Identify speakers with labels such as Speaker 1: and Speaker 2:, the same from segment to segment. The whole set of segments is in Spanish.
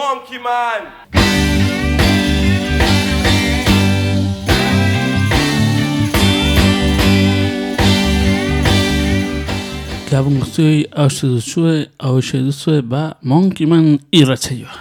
Speaker 1: Monkey Man.
Speaker 2: Gabon guztioi hauxe duzue, Monkey Man irratsaioa.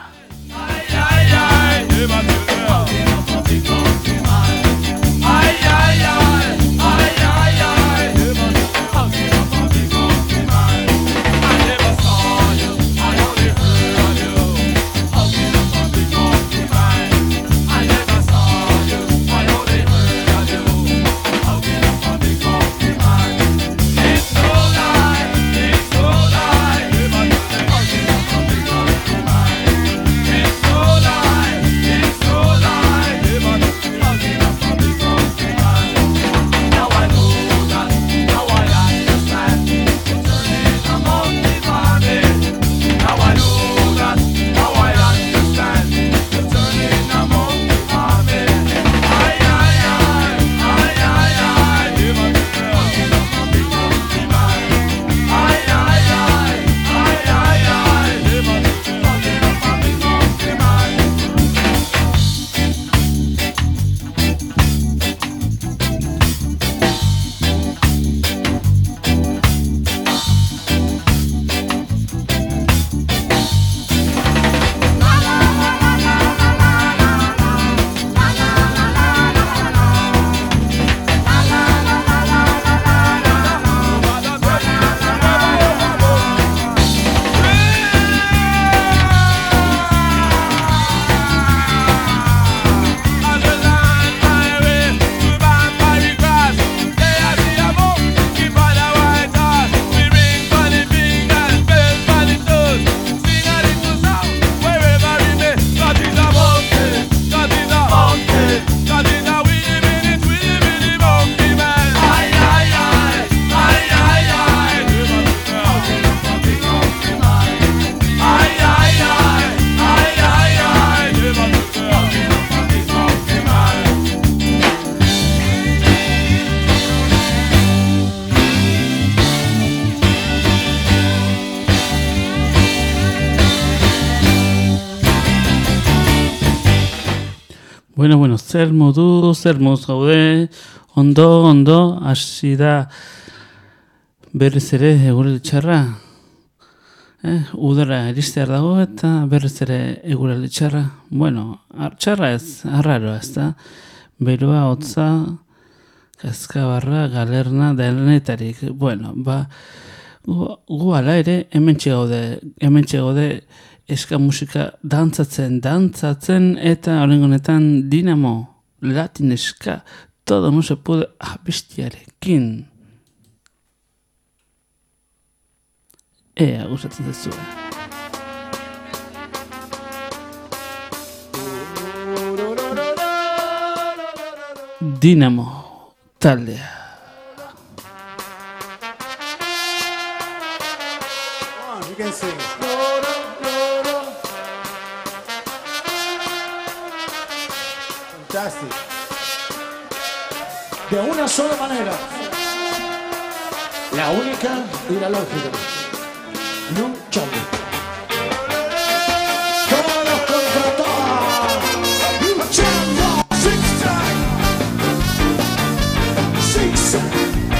Speaker 2: Bueno, zer moduz gaude, ondo, hasi da berriz ere eguraldi txarra. Udara iristear dago eta berriz ere eguraldi txarra. Bueno, txarra ez, arraroa ez da. Beroa, hotza, kaskabarra, galerna, denetarik. Bueno, gu ala ere hementxe gaude eska musika dantzatzen eta horrengonetan dinamo, latin eska, todo no se puede abestiarekin. Ea, gustatzen zezua. Dinamo taldea.
Speaker 3: You can sing. Fantastic. De una sola manera. La única y la lógica. Luchando. Todos contra todos. Luchando. Zigzag. Zigzag.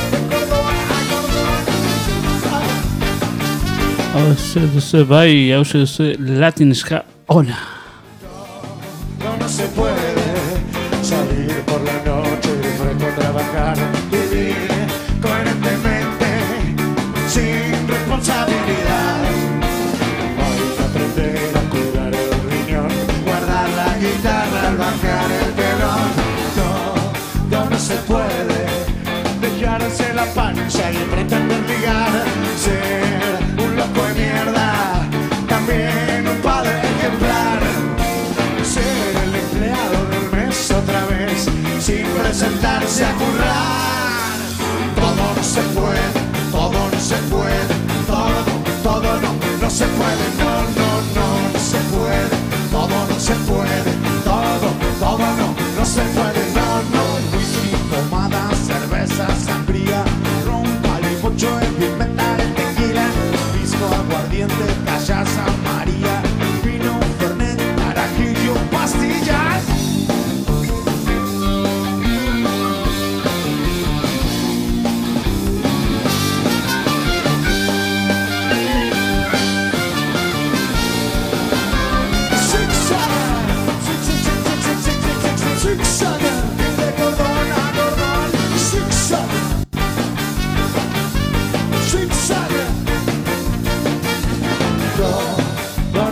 Speaker 2: Hauze duzu latin eska ona.
Speaker 3: No se puede salir por la noche y después trabajar, vivir coherentemente, sin responsabilidad. Hay que aprender a cuidar el riñón, guardar la guitarra al bajar el telón. No se puede dejarse la pancha y pretender ligar, ser un loco de mierda, también un padre ejemplar. Ser el empleado del mes otra vez, sin presentarse a currar. Todo no se puede, todo no se puede, todo no se puede, no se puede, todo no se puede, todo no se puede, no. Whisky, pomada, cerveza, sangría, ron, calimucho, inventar el tequila, pisco, aguardiente, cachaza, María, vino, fernet,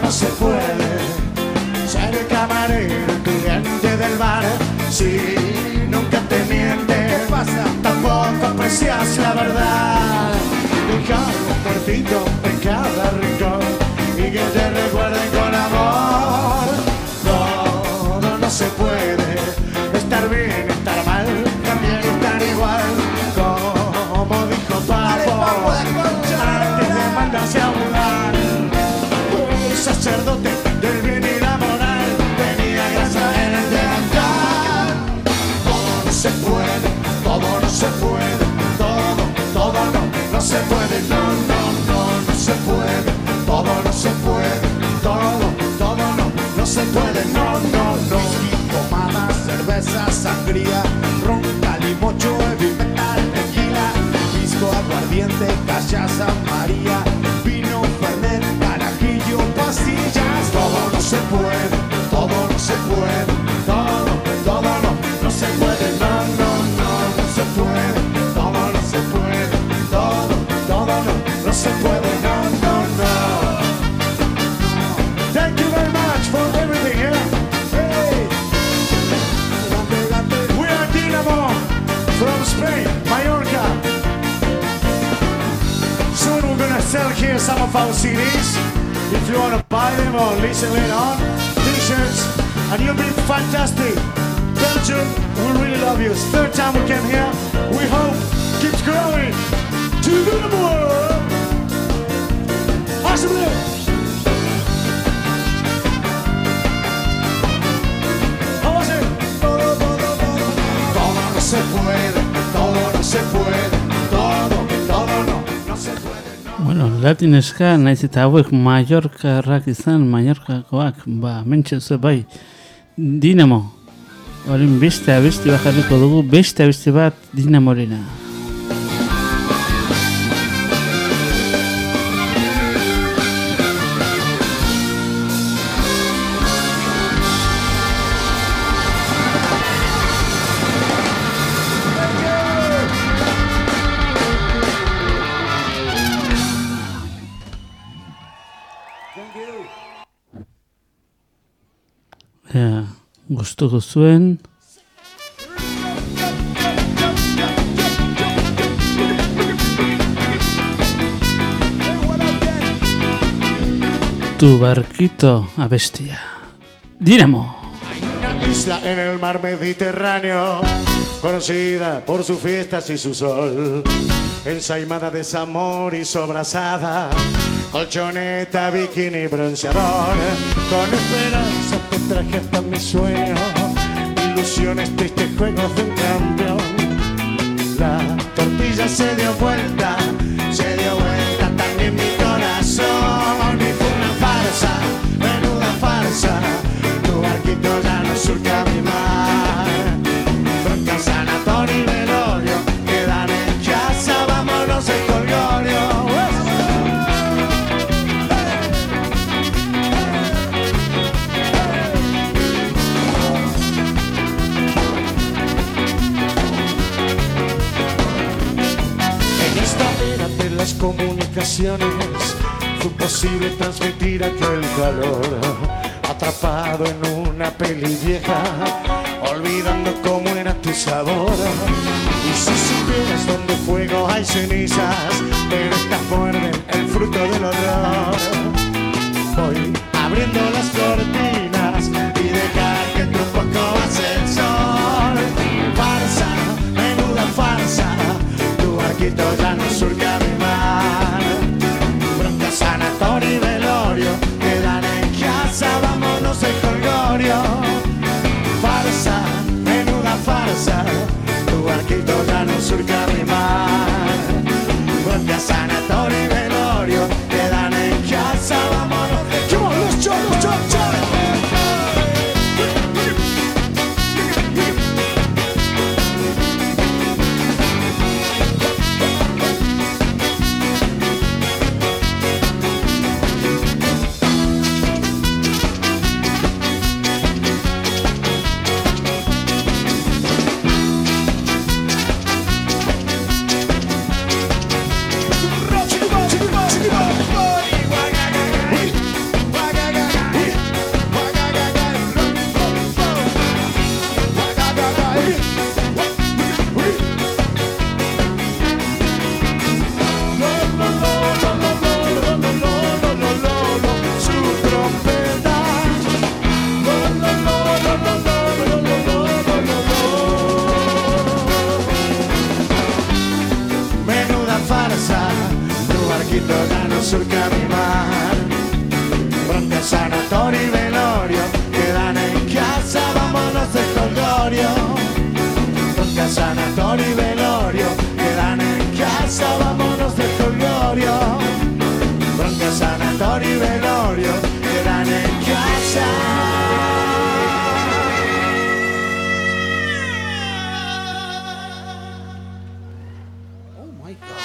Speaker 3: no se puede ser el camarero, el cliente del bar. Si nunca te miente, ¿qué pasa? Tampoco aprecias la verdad. Dejando un muertito en cada rincón y que te recuerden con amor. Todo no se puede, estar bien, estar mal, también estar igual. Como dijo Papo, antes de mandarse a mudar, un sacerdote del bien y la moral tenía grasa en el delantal. Todo no se puede, todo no se puede, todo no se puede, no se puede, todo no se puede, todo no se puede, no. Whisky, pomada, cerveza, sangría, ron, calimocho, metal, tequila, pisco, aguardiente, cachaza, María, vino, fernet, carajillo, pastillas. Todo no se puede, todo no se puede, todo no se puede, no se puede, todo no se puede, todo no se puede, no. Thank you very much for everything here. Hey. We are Dinamo from Spain, Mallorca. Soon we're gonna sell here some of our CDs. If you wanna buy them or listen later on, t-shirts, and you'll be fantastic. Belgium, we really love you. It's the third time we came here. We hope keeps growing. To the world. Awesome. Se puede, todo no se puede, todo no se puede.
Speaker 2: Bueno, Latin Ska, naiz eta hauek Mallorcarrak izan, Mallorcakoak, mentxe zu bai, Dinamo. Horin beste abesti bajarriko dugu, beste abesti bat Dinamorena. Gustuko zuen. Tu barquito abestia. Dinamo.
Speaker 3: Hay una isla en el mar Mediterráneo, conocida por sus fiestas y su sol, ensaimada de desamor y sobrasada, colchoneta, bikini, bronceador. Con esperanza te traje hasta mi sueño, ilusiones, tristes juegos de un campeón. La tortilla se dio vuelta también mi corazón. Y fue una farsa, menuda farsa, tu barquito ya no surca mi mar. Bronca, sanatorio y velorio quedan en casa, vámonos en colgorio. Las comunicaciones fue posible transmitir aquel calor, atrapado en una peli vieja, olvidando cómo era tu sabor. Y si supieras donde fuego hay cenizas, pero estas muerden el fruto del horror. Voy abriendo las cortinas y dejar que entre un poco hace el sol. Farsa, menuda farsa, tu barquito ya no surca mi mar. Bronca, sanatorio y velorio quedan en casa, vámonos en colgorio. Farsa, menuda farsa, tu barquito ya no surca mi mar. Bronca, sanatorio y velorio quedan en casa, vámonos. Come on, let's casa, vámonos de jolgorio. Bronca, sanatorio y velorio quedan en casa. Oh my God.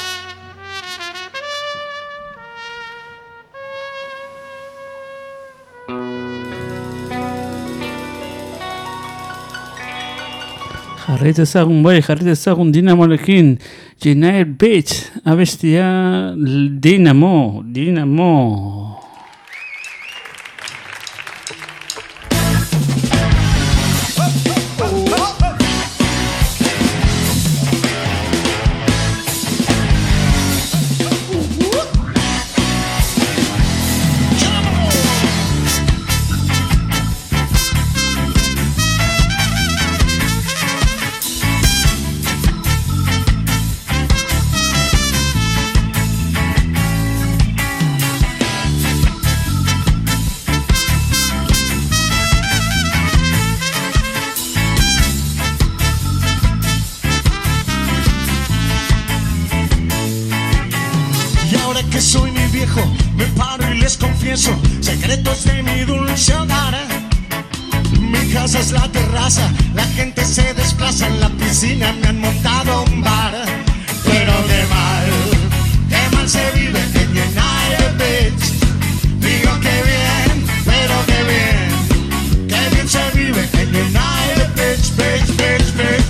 Speaker 2: Jarri dezagun Dinamorekin, United Beach, abestia Dinamo.
Speaker 3: Soy mi viejo, me paro y les confieso secretos de mi dulce hogar. Mi casa es la terraza, la gente se desplaza en la piscina, me han montado un bar. Pero qué mal se vive en United Beach. Digo que bien, pero qué bien se vive en United Beach, Beach, Beach, Beach,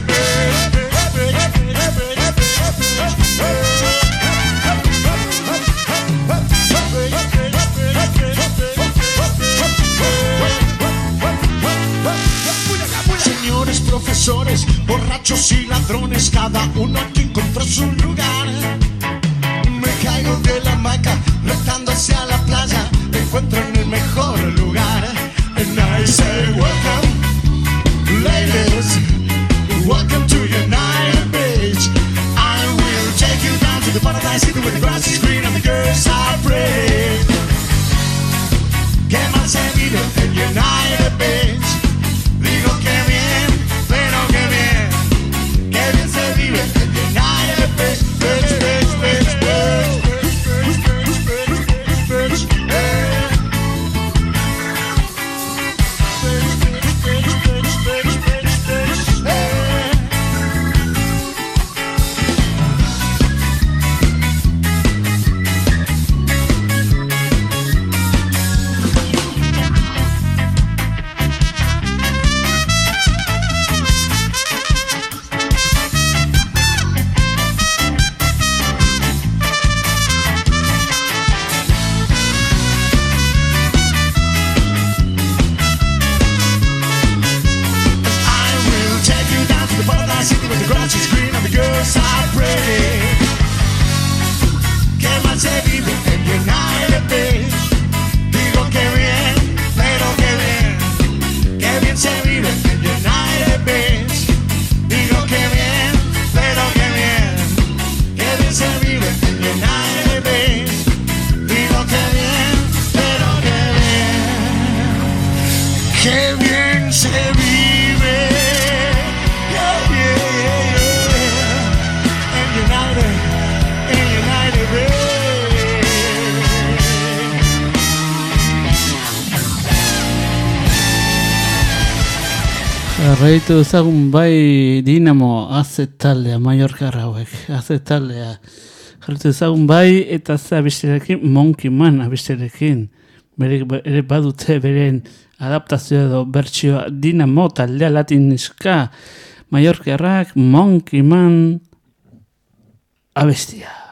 Speaker 3: profesores, borrachos y ladrones, cada uno aquí encontró su lugar. Me caigo de la hamaca, flotando hacia la playa, me encuentro en el mejor lugar. And I say welcome, ladies, welcome to United Beach. I will take you down to the paradise city where the grass is green and the girls are pretty. Que mal se vive en United Beach. Digo que bien, pero que bien se vive en United Beach, Beach, Beach, Beach, Beach, Beach,
Speaker 2: Jarraitu ezagun bai Dinamo azetaldea, Mallorca hauek, azetaldea. Jarraitu ezagun bai eta ze abestiarekin, Monkey Man abestiarekin. Ere badute beren adaptazioa edo bertsioa Dinamo taldea latiniska. Mallorca Monkey Man abestia.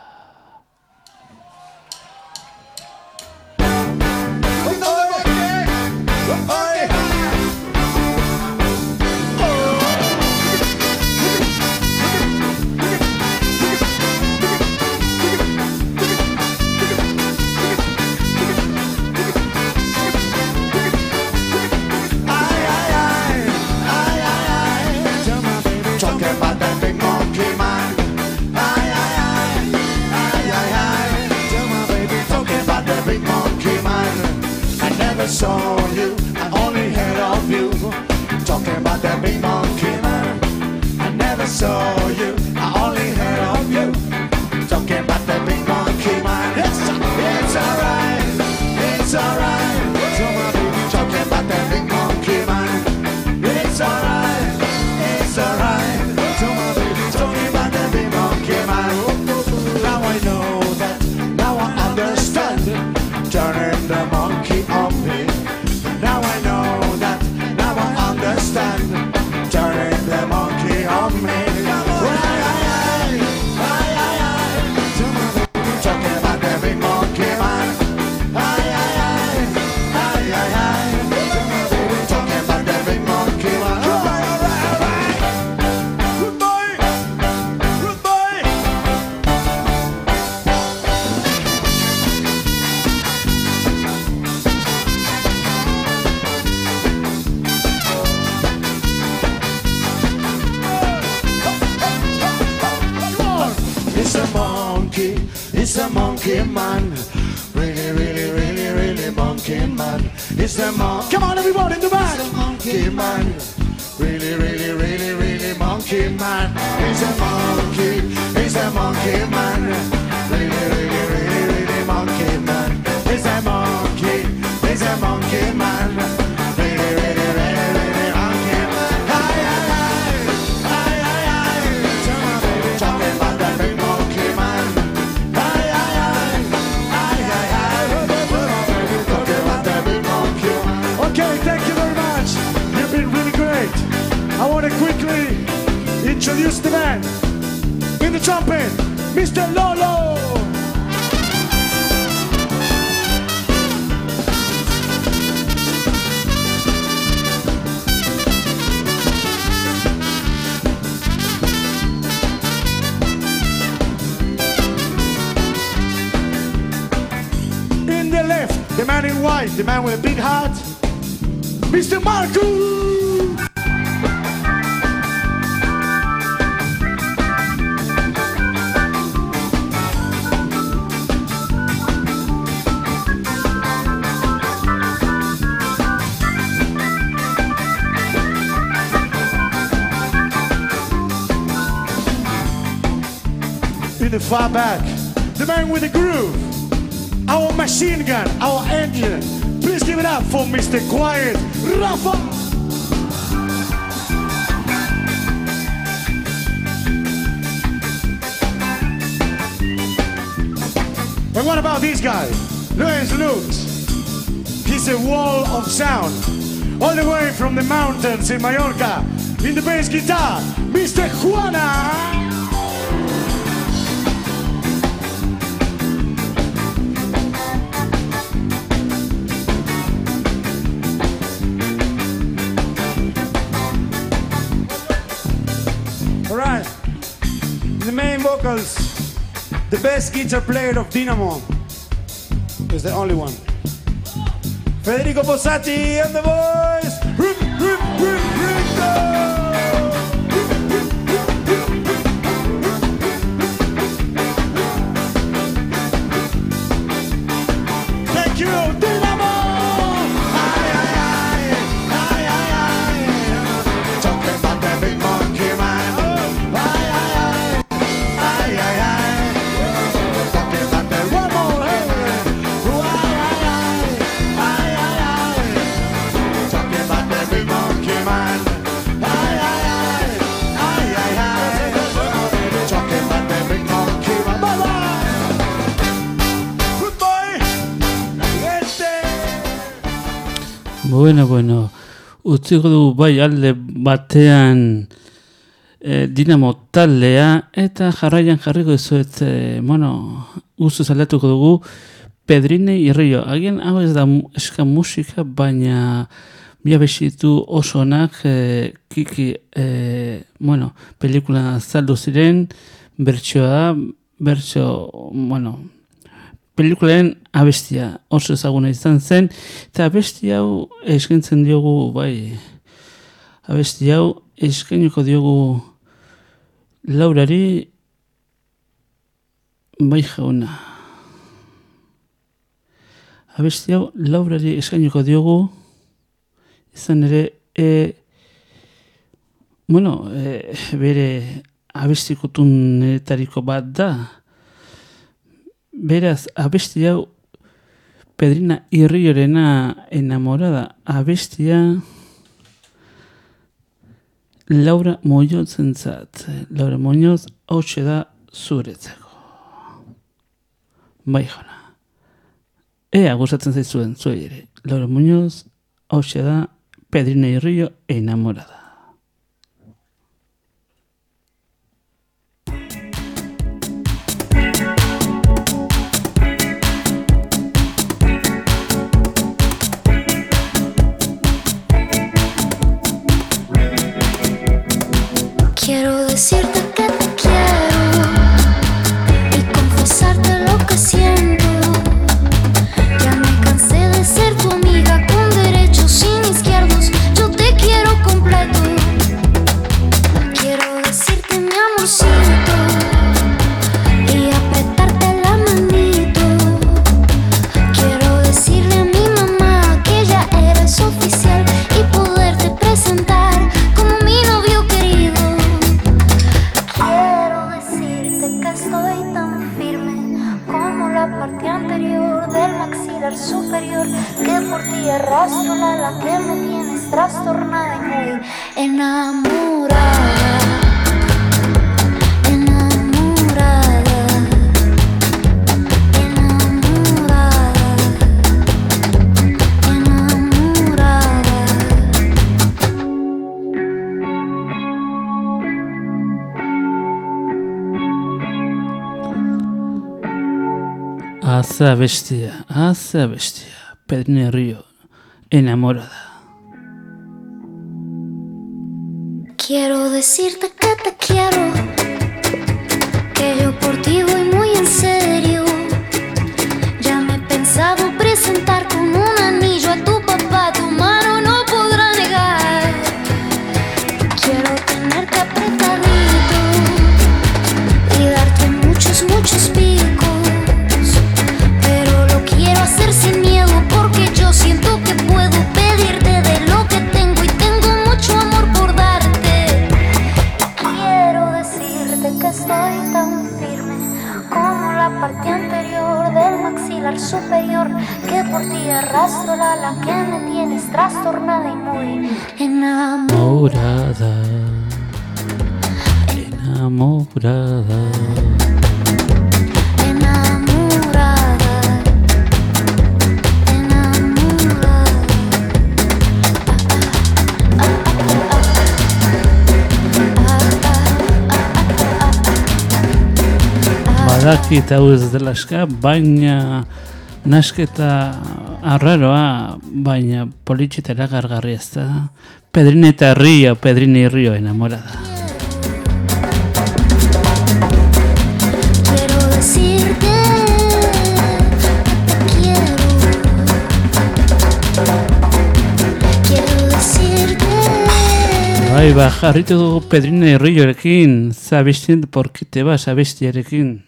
Speaker 3: Saw you, I only heard of you. Talking about that big monkey man. I never saw you, I only heard of you. on me. Now I know that, now I understand. Turning the monkey on me. Talking about the big monkey man. Talking about the big monkey man. Alright. Good boy. Good boy. It's a monkey man. Really, really, really, really monkey man. It's a monkey. Come on, everybody in the back. It's a monkey man. Really, really, really, really monkey man. It's a monkey. It's a monkey man. Really, really, really, really monkey man. It's a monkey. It's a monkey man. Really, really, really, really monkey man. Hi, hi, hi. Talking about that big monkey man. Okay, thank you very much. You've been really great. I want to quickly introduce the man. In the trumpet, Mr. Lolo. In the left, the man in white, the man with a big heart, Mr. Marco! In the far back, the man with the groove, our machine gun, our engine. Please give it up for Mr. Quiet Rafa. And what about this guy? Luis Lux. He's a wall of sound. All the way from the mountains in Mallorca. In the bass guitar, Mr. Juana. The main vocals, the best guitar player of Dynamo is the only one. Federico Posati and the boys. Thank you, Dynamo. Talking about the big monkey man.
Speaker 2: Bueno, utziko dugu bai alde batean Dynamo taldea eta jarraian jarriko dizuet, guztuz aldatuko dugu Pedrine Irrio. Agian hau ez da eska musika, baina bia besitu oso onak, kiki, pelikula zaldu ziren, bertsoa, pelikulaen abestia oso ezaguna izan zen, eta abesti hau eskaintzen diogu, abesti hau eskainiko diogu Laurari, bai jauna. Abesti hau Laurari eskainiko diogu, izan ere, bere abestikotunetariko bat da. Beraz, abesti hau Pedrina Irriorena enamorada abestia Laura Moñozentzat. Laura Moñoz hautsa da zuretzako. Bai jona. Ea gustatzen zaizuen zuei ere. Laura Muñoz, hauxe da Pedrina y Río enamorada.
Speaker 1: Quiero decirte que te quiero y confesarte lo que siento. Ya me cansé de ser tu amiga con derechos sin izquierdos. Yo te quiero completo. Quiero decirte mi amorcito y apretarte la manito. Quiero decirle a mi mamá que ya eres oficial y poderte presentar como mi novio querido. Quiero decirte que estoy tan firme como la parte anterior del maxilar superior, que por ti arrastro la ala que me tienes trastornada y muy enamorada. Enamorada. Enamorada. Enamorada.
Speaker 2: Aza bestia, Pedrina y Río enamorada.
Speaker 1: Quiero decirte que te quiero, que yo por ti voy muy en serio. Ya me he pensado presentar con un anillo a tu papá, tu mano no podrá negar. Quiero tenerte apretadito y darte muchos, muchos picos, pero lo quiero hacer sin miedo porque yo siento que puedo pedirte de lo que tengo y tengo mucho amor por darte. Quiero decirte que estoy tan firme como la parte anterior del maxilar superior, que por ti arrastro la ala que me tienes trastornada y muy enamorada.
Speaker 2: Enamorada.
Speaker 1: Enamorada. Enamorada.
Speaker 2: Badakit hau ez dela eska, baina nasketa arraroa, baina politxetara gargarri ez da. Pedrina y Río enamorada.
Speaker 1: Quiero decirte que te quiero decirte.
Speaker 2: Bai, jarritu dugu Pedrina y Ríorekin, zabestien por qué te vas abestiarekin.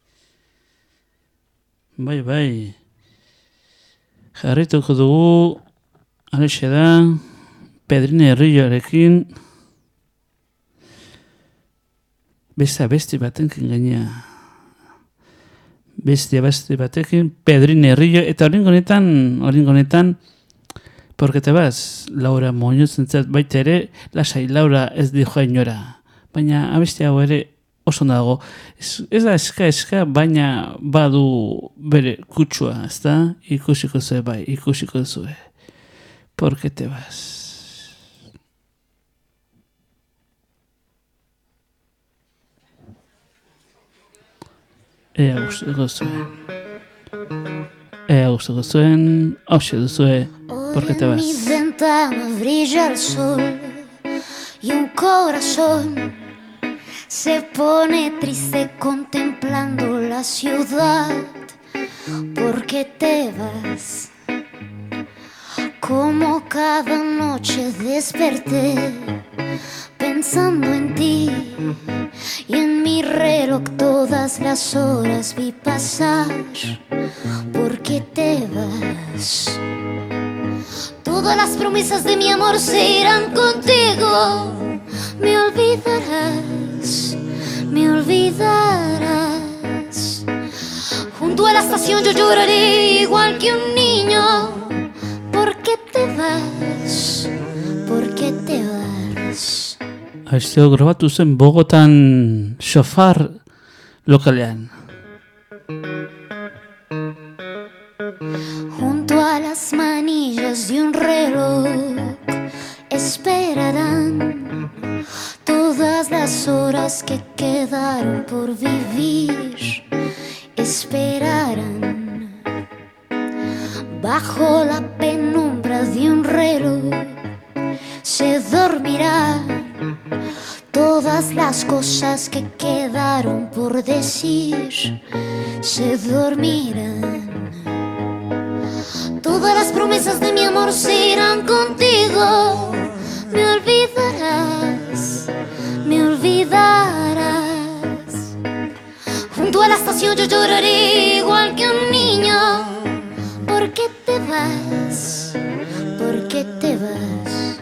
Speaker 2: Bai. Jarrituko dugu, alexe da, Pedrina y Ríorekin, beste abesti batekin gaina. Beste abesti batekin, Pedrina y Río, eta horingonetan, porque te vas, Laura Muñoz entzat baita ere, lasai Laura ez di joa inora. Baina abesti hau ere oso dago. Ez da eska, baina badu bere kutsua, ez da? Ikusiko zue bai, ikusiko zue. Porque te vas. Ea gustatuko zuen. Hauxe duzue, porque te
Speaker 1: En
Speaker 2: vas.
Speaker 1: mi ventana brilla el sol y un corazón se pone triste contemplando la ciudad. Porque te vas. Como cada noche desperté pensando en ti y en mi reloj todas las horas vi pasar. Porque te vas. Todas las promesas de mi amor se irán contigo. Me olvidarás, me olvidarás. Junto a la estación yo lloraré igual que un niño. ¿Por qué te vas? ¿Por qué te vas?
Speaker 2: Aizteo grabatu zen Bogotan Shofar lokalean.
Speaker 1: Junto a las manillas manchas de un reloj esperarán todas las horas que quedaron por vivir, esperarán bajo la penumbra de un reloj. Se dormirán todas las cosas que quedaron por decir, se dormirán. Todas las promesas de mi amor se irán contigo. Me olvidarás, me olvidarás. Junto a la estación yo lloraré igual que un niño. ¿Por qué te vas? ¿Por qué te vas?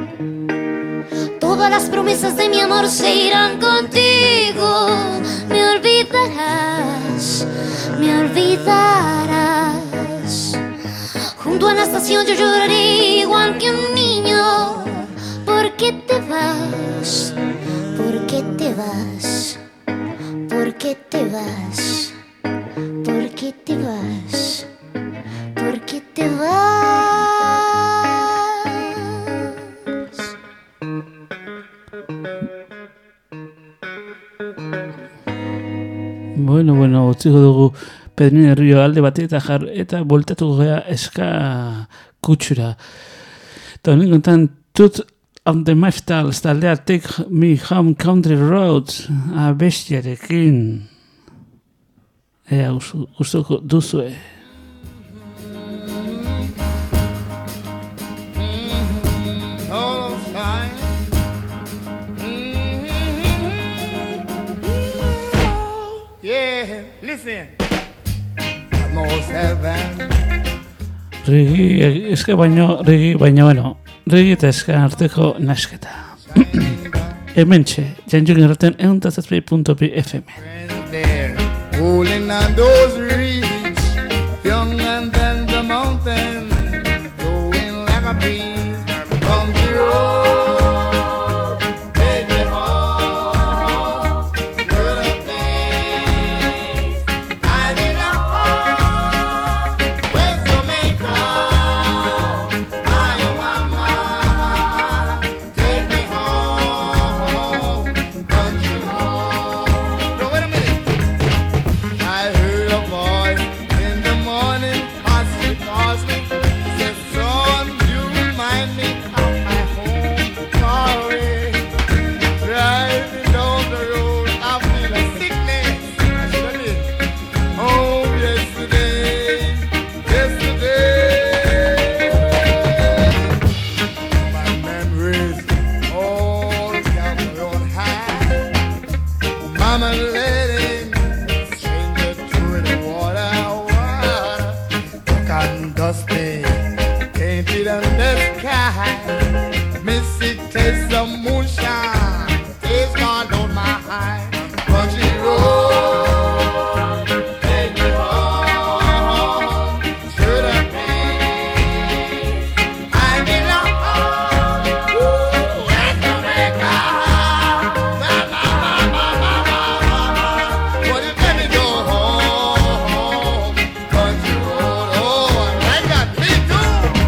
Speaker 1: Todas las promesas de mi amor se irán contigo. Me olvidarás, me olvidarás. Junto a la estación yo lloraré igual que un niño. ¿Por qué te vas? ¿Por qué te vas? ¿Por qué te vas? ¿Por qué te vas? ¿Por qué te vas?
Speaker 2: Bueno, utziko dugu Pedrin Herrio alde batetik eta bueltatuko gea eska kutsura. Eta honen kontan, Tooth on the Maftals taldea Take Me Home Country Roads abestiarekin. Ea gustuko duzue.
Speaker 3: Listen, almost heaven.
Speaker 2: Regi baino, regi eta eska arteko nasketa. Hementxe, jantzuk erraten 107.2 FM.
Speaker 3: Rolling on those reeds, younger than the mountain, going like a bee from the road. Take me home to the place I belong. Where's Jamaica? My mama, take me home, country home. No, wait a minute. I heard a voice in the morning, passing past me, said, son, you remind me of my home far away. Driving down the road, I feel a sickness. I should have been home yesterday. My memories all gather on high. Mama letting stranger through the water, dark and dusty, painted on the sky. Missy taste of moonshine, taste gone down my high. Country road, take me home to the place I belong. Ooh, where's Jamaica? Well, you let me go home, country road. Oh, I got me too.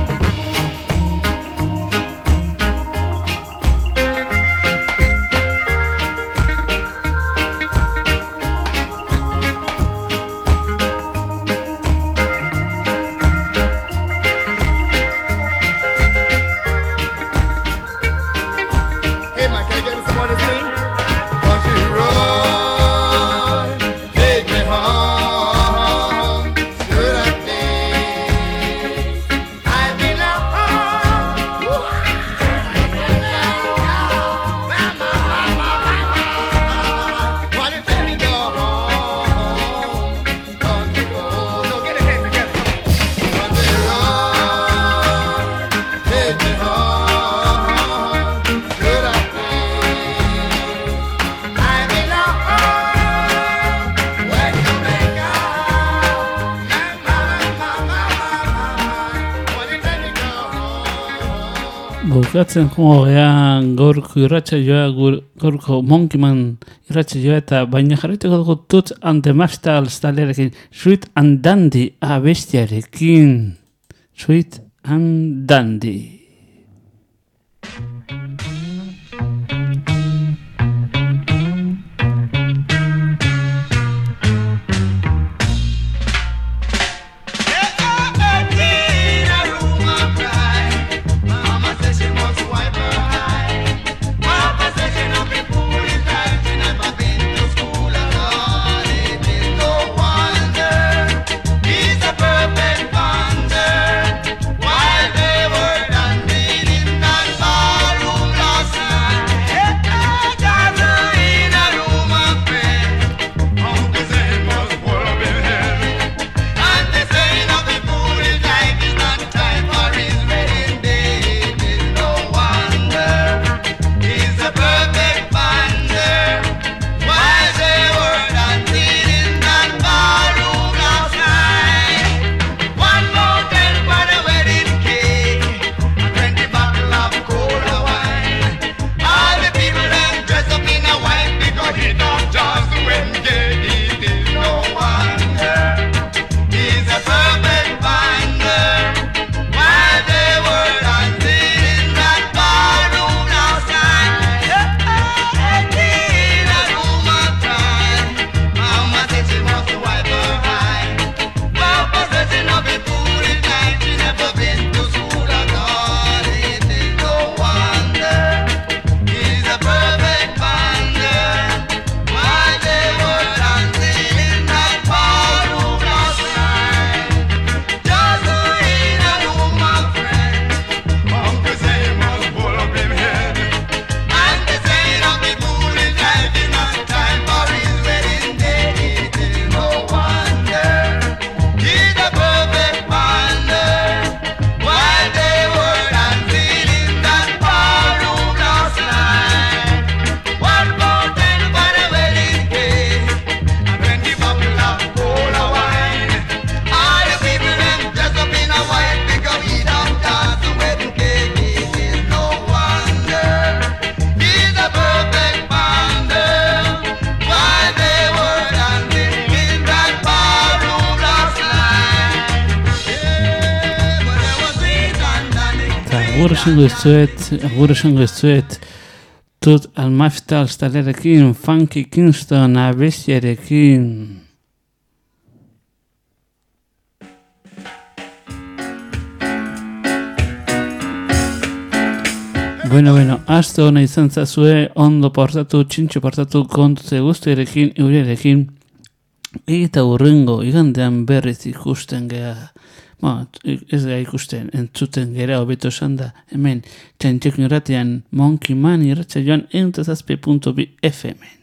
Speaker 3: Hey man, can you get me some more to sing? Country road, take me home to the place I belong. Why you let me go home, country road? No, get your hands together. Country road, take me home to the place I belong. Where Jamaica? Why you let me go home?
Speaker 2: Bukatzen joan gean gaurko irratsaioa, gaurko Monkeyman irratsaioa eta baina jarrituko dugu Tooth and the Maftals taldearekin, Sweet and Dandy abestiarekin. Sweet and Dandy. Agur esango izuet, Tut Almaftal talerekin, Funky Kingston abestiarekin. Bueno, aste hona izan zazue, ondo portatu, txintxo portatu, kontutze guztiarekin, eurerekin, eta hurrengo igandean berriz ikusten geha. Ez da ikusten, entzuten gera hobeto esan da, hemen, txantxek niratean Monkey Man irratza joan 107.2 FM.